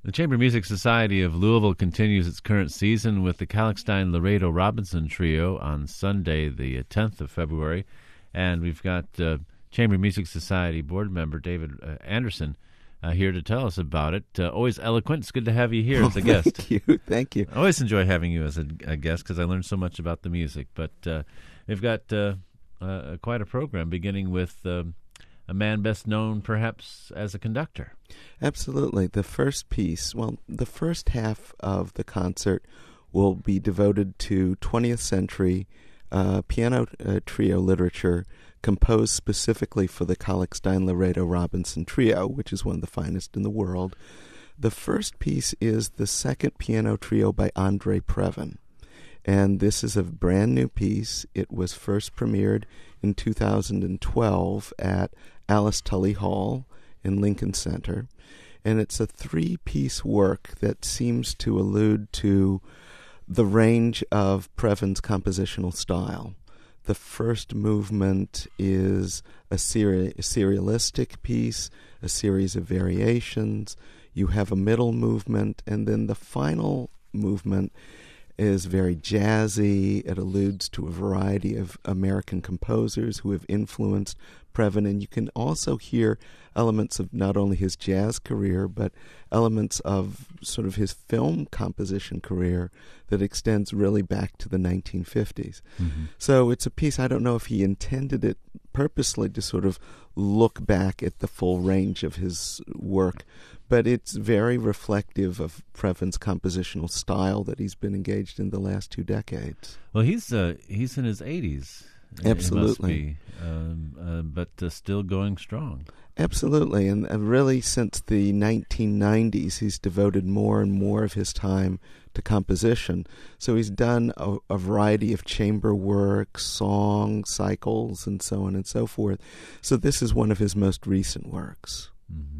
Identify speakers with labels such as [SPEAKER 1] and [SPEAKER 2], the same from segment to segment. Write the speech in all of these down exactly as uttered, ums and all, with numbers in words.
[SPEAKER 1] The Chamber Music Society of Louisville continues its current season with the Kalkstein Laredo Robinson Trio on Sunday, the tenth of February. And we've got uh, Chamber Music Society board member David uh, Anderson uh, here to tell us about it. Uh, always eloquent. It's good to have you here
[SPEAKER 2] oh,
[SPEAKER 1] as a guest.
[SPEAKER 2] Thank you. Thank you.
[SPEAKER 1] I always enjoy having you as a, a guest because I learn so much about the music. But uh, we've got uh, uh, quite a program beginning with um, a man best known perhaps as a conductor.
[SPEAKER 2] Absolutely. The first piece, well, the first half of the concert will be devoted to twentieth century uh, piano uh, trio literature composed specifically for the Kalkstein Laredo Robinson Trio, which is one of the finest in the world. The first piece is the second piano trio by Andre Previn. And this is a brand new piece. It was first premiered in two thousand twelve at Alice Tully Hall in Lincoln Center. And it's a three-piece work that seems to allude to the range of Previn's compositional style. The first movement is a, seri- a serialistic piece, a series of variations. You have a middle movement, and then the final movement is very jazzy. It alludes to a variety of American composers who have influenced Previn, and you can also hear elements of not only his jazz career, but elements of sort of his film composition career that extends really back to the nineteen fifties. Mm-hmm. So it's a piece, I don't know if he intended it purposely to sort of look back at the full range of his work, but it's very reflective of Previn's compositional style that he's been engaged in the last two decades.
[SPEAKER 1] Well, he's uh, he's in his eighties.
[SPEAKER 2] Absolutely.
[SPEAKER 1] It must be, um, uh, but uh, still going strong.
[SPEAKER 2] Absolutely, and uh, really since the nineteen nineties, he's devoted more and more of his time to composition. So he's done a, a variety of chamber work, song cycles, and so on and so forth. So this is one of his most recent works.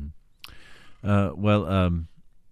[SPEAKER 1] Mm-hmm. Uh, well, um,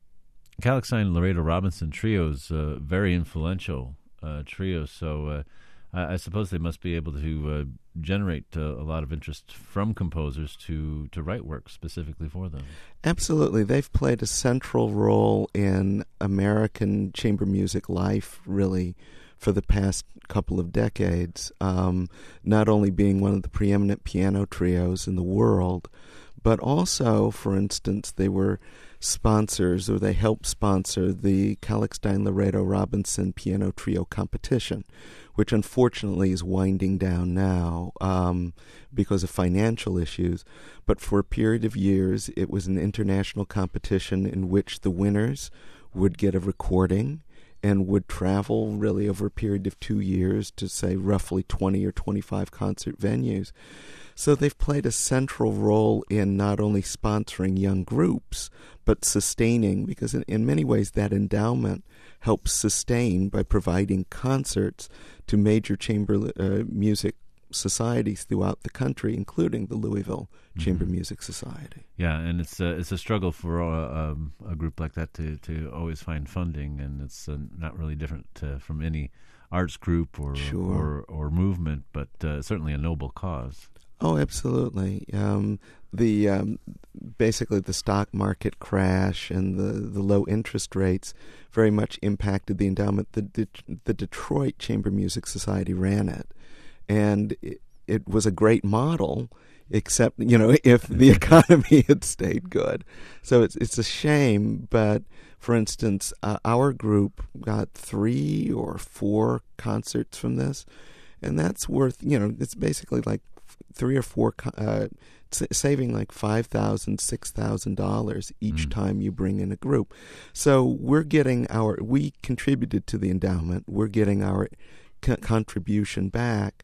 [SPEAKER 1] Kalkstein Laredo Robinson Trio is a very influential uh, trio, so uh, I, I suppose they must be able to uh, generate uh, a lot of interest from composers to, to write work specifically for them.
[SPEAKER 2] Absolutely. They've played a central role in American chamber music life, really, for the past couple of decades, um, not only being one of the preeminent piano trios in the world, but also, for instance, they were sponsors, or they helped sponsor the Kalkstein Laredo Robinson Piano Trio competition, which unfortunately is winding down now um, because of financial issues. But for a period of years, it was an international competition in which the winners would get a recording and would travel really over a period of two years to, say, roughly twenty or twenty-five concert venues. So they've played a central role in not only sponsoring young groups, but sustaining, because in, in many ways that endowment helps sustain by providing concerts to major chamber uh, music societies throughout the country, including the Louisville mm-hmm. Chamber Music Society.
[SPEAKER 1] Yeah, and it's a, it's a struggle for a, um, a group like that to, to always find funding, and it's uh, not really different uh, from any arts group or
[SPEAKER 2] sure.
[SPEAKER 1] or, or movement, but uh, certainly a noble cause.
[SPEAKER 2] Oh, absolutely. Um, the um, basically the stock market crash and the, the low interest rates very much impacted the endowment. The, the, the Detroit Chamber Music Society ran it, and it, it was a great model, except, you know, if the economy had stayed good. So it's it's a shame, but for instance, uh, our group got three or four concerts from this, and that's worth, you know, it's basically like three or four, uh, saving like five thousand dollars, six thousand dollars each mm. time you bring in a group. So we're getting our, we contributed to the endowment, we're getting our co- contribution back.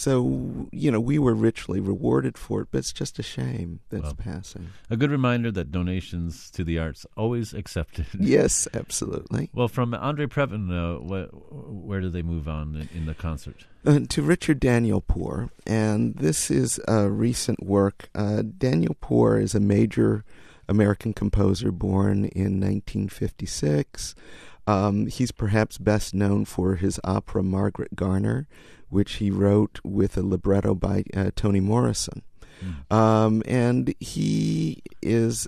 [SPEAKER 2] So, you know, we were richly rewarded for it, but it's just a shame that well, it's passing.
[SPEAKER 1] A good reminder that donations to the arts always accepted.
[SPEAKER 2] Yes, absolutely.
[SPEAKER 1] Well, from Andre Previn, uh, wh- where do they move on in, in the concert?
[SPEAKER 2] Uh, to Richard Danielpour, and this is a recent work. Uh, Danielpour is a major American composer born in nineteen fifty-six. Um, he's perhaps best known for his opera Margaret Garner, which he wrote with a libretto by uh, Toni Morrison. Mm. Um, and he is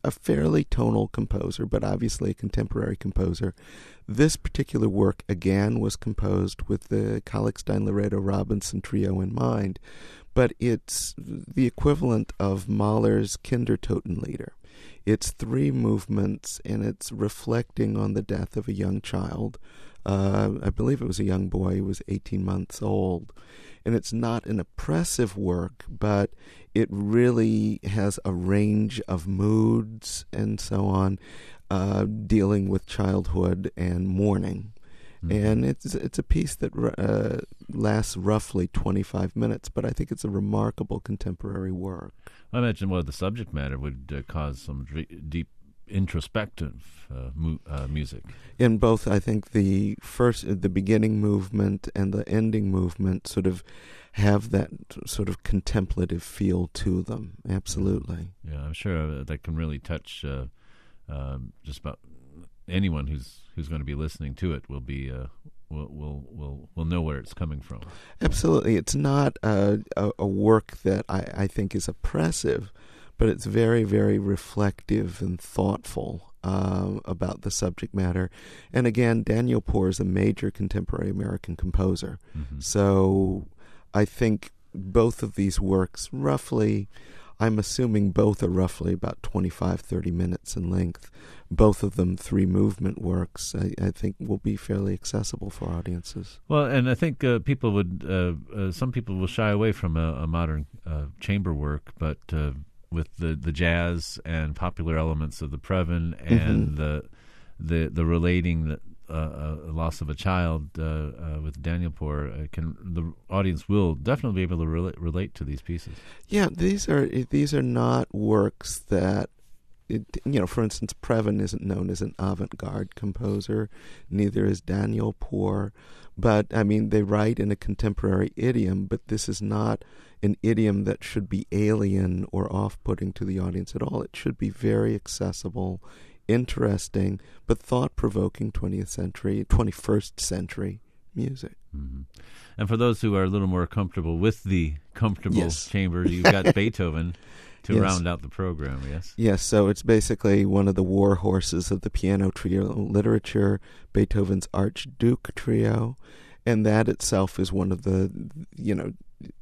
[SPEAKER 2] a fairly tonal composer, but obviously a contemporary composer. This particular work, again, was composed with the Kalkstein-Laredo-Robinson trio in mind, but it's the equivalent of Mahler's Kindertotenlieder. It's three movements, and it's reflecting on the death of a young child. Uh, I believe it was a young boy who was eighteen months old. And it's not an oppressive work, but it really has a range of moods and so on, uh, dealing with childhood and mourning. Mm-hmm. And it's it's a piece that uh, lasts roughly twenty-five minutes, but I think it's a remarkable contemporary work.
[SPEAKER 1] I imagine well, the subject matter would uh, cause some d- deep introspective uh, mu- uh, music.
[SPEAKER 2] In both, I think the first, the beginning movement and the ending movement sort of have that sort of contemplative feel to them. Absolutely.
[SPEAKER 1] Yeah, I'm sure uh, that can really touch uh, uh, just about anyone who's who's going to be listening to it. Will be uh, will will will will know where it's coming from.
[SPEAKER 2] Absolutely, it's not a, a, a work that I, I think is oppressive, but it's very, very reflective and thoughtful uh, about the subject matter. And again, Daniel Poor is a major contemporary American composer. Mm-hmm. So I think both of these works, roughly, I'm assuming both are roughly about twenty-five, thirty minutes in length. Both of them three-movement works, I, I think, will be fairly accessible for audiences.
[SPEAKER 1] Well, and I think uh, people would, uh, uh, some people will shy away from a, a modern uh, chamber work, but uh, with the, the jazz and popular elements of the Previn and mm-hmm. the the the relating the uh, uh, loss of a child uh, uh, with Daniel Poor, uh, can the audience will definitely be able to relate, relate to these pieces.
[SPEAKER 2] Yeah, these are these are not works that. It, you know, for instance, Previn isn't known as an avant-garde composer, neither is Daniel Poor, but, I mean, they write in a contemporary idiom, but this is not an idiom that should be alien or off-putting to the audience at all. It should be very accessible, interesting, but thought-provoking twentieth century, twenty-first century music.
[SPEAKER 1] Mm-hmm. And for those who are a little more comfortable with the comfortable
[SPEAKER 2] yes.
[SPEAKER 1] chamber, you've got Beethoven to
[SPEAKER 2] yes.
[SPEAKER 1] round out the program, yes?
[SPEAKER 2] Yes, so it's basically one of the war horses of the piano trio literature, Beethoven's Archduke Trio, and that itself is one of the, you know,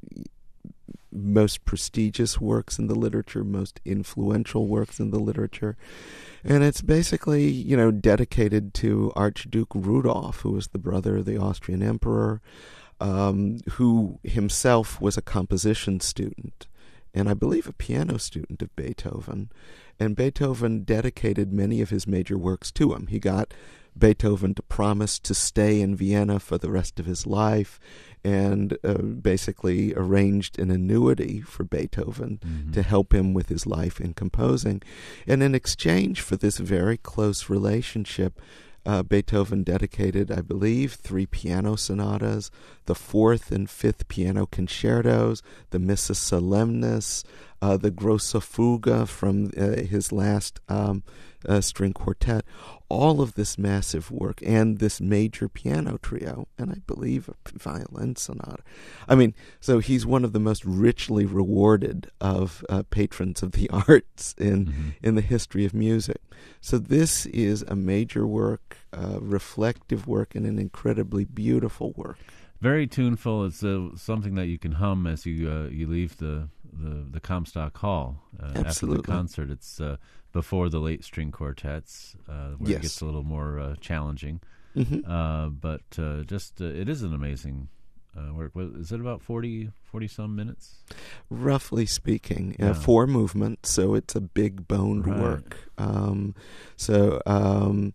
[SPEAKER 2] most prestigious works in the literature, most influential works in the literature. And it's basically, you know, dedicated to Archduke Rudolph, who was the brother of the Austrian emperor, um, who himself was a composition student, and I believe a piano student of Beethoven. And Beethoven dedicated many of his major works to him. He got Beethoven to promise to stay in Vienna for the rest of his life, and uh, basically arranged an annuity for Beethoven mm-hmm. to help him with his life in composing. And in exchange for this very close relationship, Uh, Beethoven dedicated, I believe, three piano sonatas, the fourth and fifth piano concertos, the Missa Solemnis, uh, the Grosse Fuge from uh, his last um, uh, string quartet, all of this massive work, and this major piano trio, and I believe a violin sonata. I mean, so he's one of the most richly rewarded of uh, patrons of the arts in mm-hmm. in the history of music. So this is a major work, uh, reflective work, and an incredibly beautiful work.
[SPEAKER 1] Very tuneful. It's uh, something that you can hum as you uh, you leave the the, the Comstock Hall uh, after the concert. It's uh, before the late string quartets, uh, where
[SPEAKER 2] yes.
[SPEAKER 1] it gets a little more uh, challenging.
[SPEAKER 2] Mm-hmm.
[SPEAKER 1] Uh, but uh, just uh, it is an amazing uh, work. Is it about forty, forty some minutes?
[SPEAKER 2] Roughly speaking, uh,
[SPEAKER 1] yeah.
[SPEAKER 2] four movements, so it's a big boned
[SPEAKER 1] right.
[SPEAKER 2] work. Um, so, um,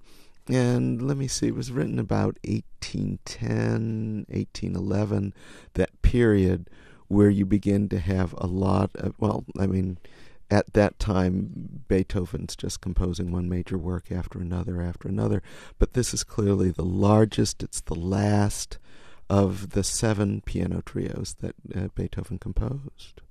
[SPEAKER 2] and let me see, it was written about eighteen ten, eighteen eleven, that period where you begin to have a lot of, well, I mean, at that time, Beethoven's just composing one major work after another after another, but this is clearly the largest, it's the last of the seven piano trios that uh, Beethoven composed.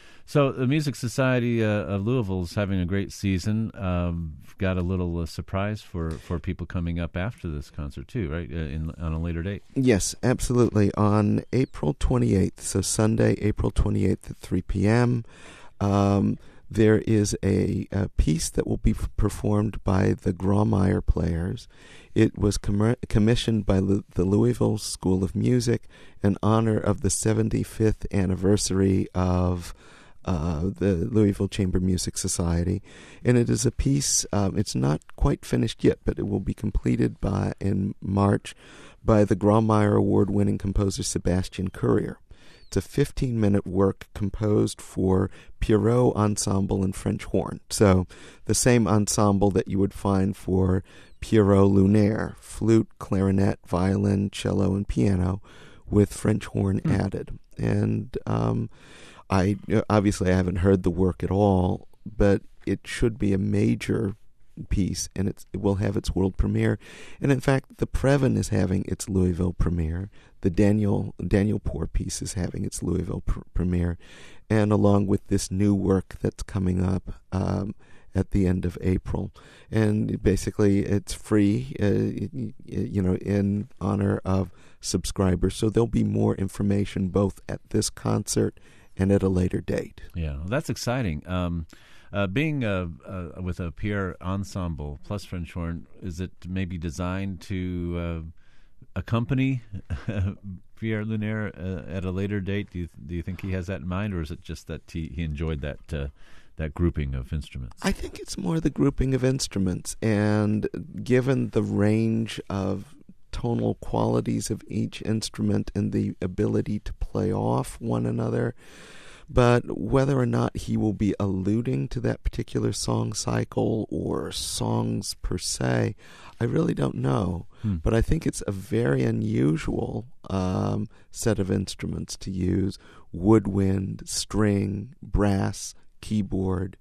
[SPEAKER 1] So the Music Society uh, of Louisville is having a great season. Um, got a little uh, surprise for, for people coming up after this concert too, right? Uh, in, on a later date.
[SPEAKER 2] Yes, absolutely. On April twenty-eighth, so Sunday, April twenty-eighth at three p.m., um, There is a, a piece that will be f- performed by the Grawemeyer Players. It was com- commissioned by Lu- the Louisville School of Music in honor of the seventy-fifth anniversary of uh, the Louisville Chamber Music Society. And it is a piece, um, it's not quite finished yet, but it will be completed by in March by the Grawemeyer Award-winning composer Sebastian Courier. It's a fifteen-minute work composed for Pierrot Ensemble and French Horn. So the same ensemble that you would find for Pierrot Lunaire, flute, clarinet, violin, cello, and piano, with French horn mm. added. And um, I obviously I haven't heard the work at all, but it should be a major piece, and it's, it will have its world premiere. And in fact, the Previn is having its Louisville premiere. The Daniel Daniel Poor piece is having its Louisville pr- premiere, and along with this new work that's coming up um, at the end of April. And basically, it's free, uh, you know, in honor of subscribers. So there'll be more information both at this concert and at a later date.
[SPEAKER 1] Yeah, well, that's exciting. Um, Uh, being uh, uh, with a Pierre ensemble plus French horn, is it maybe designed to uh, accompany Pierre Lunaire uh, at a later date? Do you do you think he has that in mind, or is it just that he, he enjoyed that uh, that grouping of instruments?
[SPEAKER 2] I think it's more the grouping of instruments, and given the range of tonal qualities of each instrument and the ability to play off one another. But whether or not he will be alluding to that particular song cycle or songs per se, I really don't know. Hmm. But I think it's a very unusual um, set of instruments to use: woodwind, string, brass, keyboard.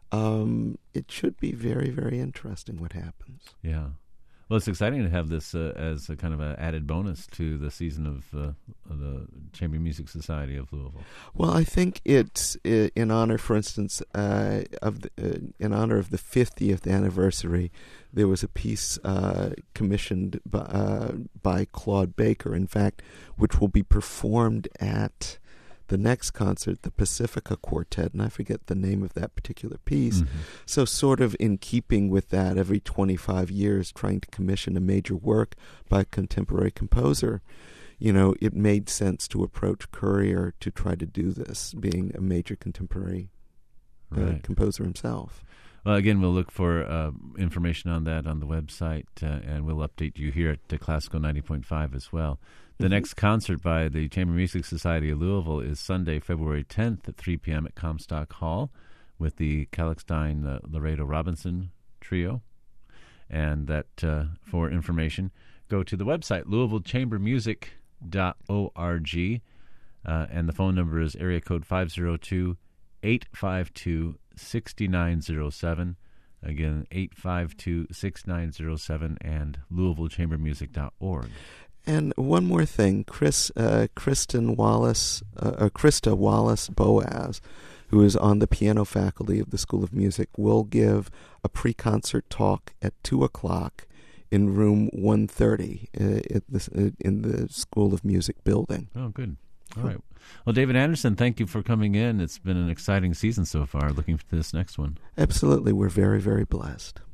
[SPEAKER 2] Um, it should be very, very interesting what happens.
[SPEAKER 1] Yeah. Well, it's exciting to have this uh, as a kind of an added bonus to the season of, uh, of the Chamber Music Society of Louisville.
[SPEAKER 2] Well, I think it's uh, in honor, for instance, uh, of the, uh, in honor of the fiftieth anniversary. There was a piece uh, commissioned by, uh, by Claude Baker, in fact, which will be performed at the next concert, the Pacifica Quartet, and I forget the name of that particular piece. Mm-hmm. So sort of in keeping with that, every twenty-five years trying to commission a major work by a contemporary composer, you know, it made sense to approach Courier to try to do this, being a major contemporary uh, right. composer himself.
[SPEAKER 1] Well, again, we'll look for uh, information on that on the website, uh, and we'll update you here at uh, Classical ninety point five as well. The mm-hmm. next concert by the Chamber Music Society of Louisville is Sunday, February tenth at three p.m. at Comstock Hall with the Kalkstein uh, Laredo Robinson Trio. And that, uh, for information, go to the website, louisville chamber music dot org, uh, and the phone number is area code five oh two, eight five two, six nine oh seven. Again, eight five two, six nine oh seven, and louisville chamber music dot org.
[SPEAKER 2] And one more thing, Chris, uh, Kristen Wallace, uh, or Krista Wallace Boaz, who is on the piano faculty of the School of Music, will give a pre-concert talk at two o'clock in room one thirty uh, at the, uh, in the School of Music building.
[SPEAKER 1] Oh, good. All right. Well, David Anderson, thank you for coming in. It's been an exciting season so far. Looking for this next one.
[SPEAKER 2] Absolutely. We're very, very blessed.